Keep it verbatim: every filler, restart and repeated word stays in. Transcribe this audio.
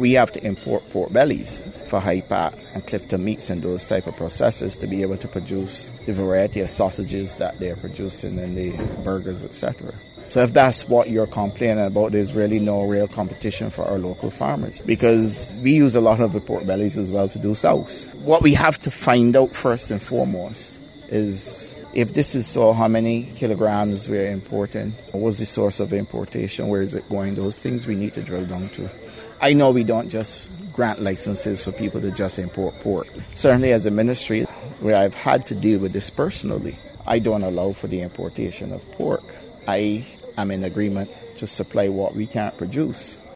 we have to import pork bellies for Hi-Pack and Clifton Meats and those type of processors to be able to produce the variety of sausages that they're producing in the burgers, et cetera. So if that's what you're complaining about, there's really no real competition for our local farmers, because we use a lot of the pork bellies as well to do sauce. What we have to find out first and foremost is, if this is so, how many kilograms we're importing? What's the source of importation? Where is it going? Those things we need to drill down to. I know we don't just grant licenses for people to just import pork. Certainly as a ministry, where I've had to deal with this personally, I don't allow for the importation of pork. I am in agreement to supply what we can't produce.